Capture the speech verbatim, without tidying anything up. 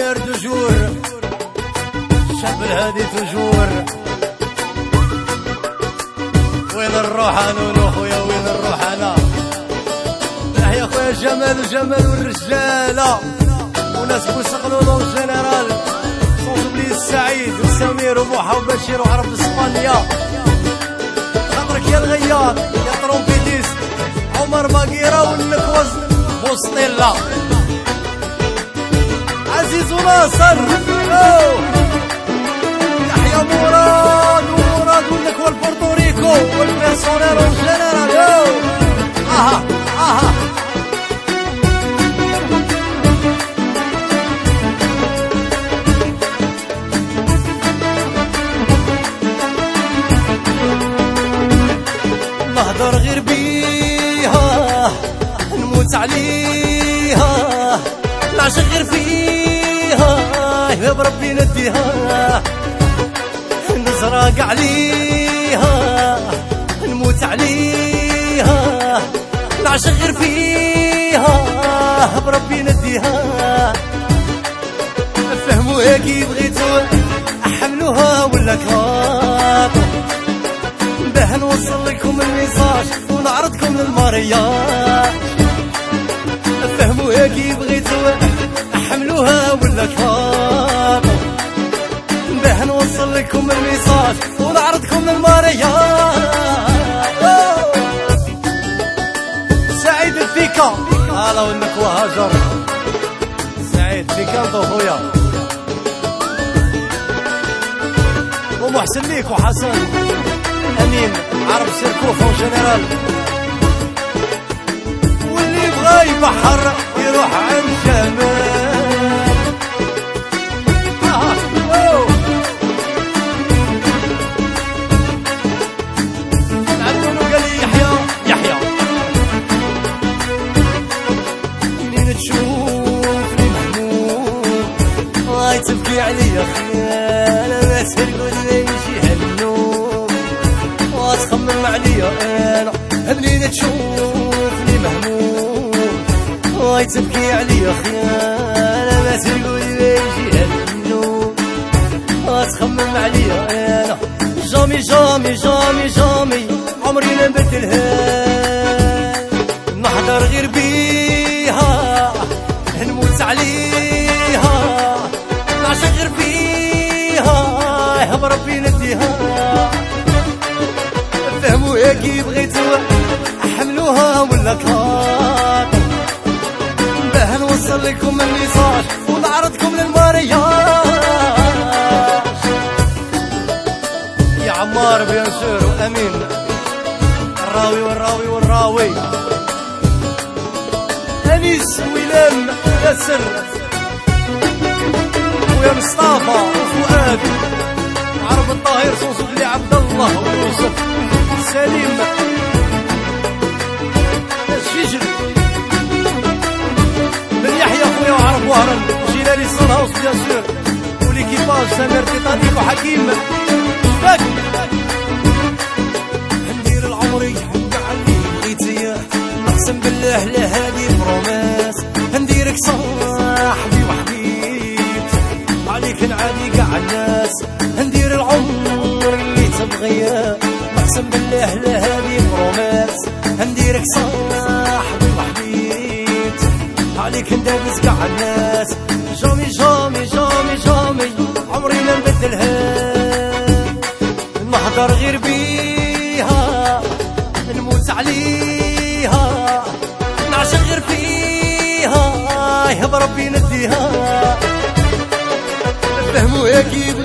الشعر دجور الشاب الهادي تجور. وين نروح انا خويا وين نروح انا؟ يا خويا جمال وجمال والرجاله وناس بوسقلو لون جنرال صوصبلي السعيد وسمير وبوحه وبشير وعرب اسبانيا. خاطرك يا الغيار يا ترومبيتيس عمر باقيره والنكوز بوسطيلا عزيز وناصر يحيى مراد ومراد والنكوه البورتوريكو والبيرسونيل والجنرال. اها اها نهضر غير بيها نموت عليها نعشق غير فيها يا بربي نديها نزرق عليها نموت عليها نعشق غير فيها بربي نديها. فهموها كي بغيتو احملوها ولا كراط باه نوصل لكم الميساج ونعرضكم للمارياج. فهموها كي بغيتو احملوها ولا كراط باه نوصل لكم الميساج ونعرضكم للمارياج. سعيد الفيكا هلا والنكوة هاجر سعيد فيكا انت خويا ومحسن ليك وحسن امين عرب سيركو فون جنرال. واللي بغا يبحر يروح عند جمال. العدون قال لي يحيى يحيى منين تشوفني محمود هاي تبكي عليا خيال ما تقول لي شي هالنوم وتخمم عليا انا منين تشوفني مهموم هاي تبكي عليا خيال ما تقول لي شي هالنوم وتخمم عليا انا. جامي جامي جامي جامي عمري ما نبدلها نحضر غير بيها نموت عليها نعشق غير فيها يا بربي نديها. فهموها كي بغيتو احملوها ولا كراط باه نوصل لكم الميساج ونعرضكم للمارياج. يا عمار بيان سور وامين الراوي والراوي والراوي انيس ويلام ياسر ويا مصطفى وفؤاد عرب الطاهر صوصو بلي عبد الله ويوسف سليم الشجر من يحيى خويا وعرب وهران جيلاني الصن هاوس بيان سور وليكيباج سمير تيتانيك وحكيم باك. ندير العمري حق علي بغيتي اقسم بالله لا هادي بروماس نديرك صاحبي وحبيبتي عليك نعادي كاع الناس ندير العمر اللي تبغيه اقسم بالله لا هادي بروماس نديرك صاحبي وحبيبتي عليك ندابز كاع الناس. جامي جامي جامي جامي عمري ما نبدلها نهضر غير بيها نموت عليها نعشق غير فيها يا بربي نديها. فهموها كي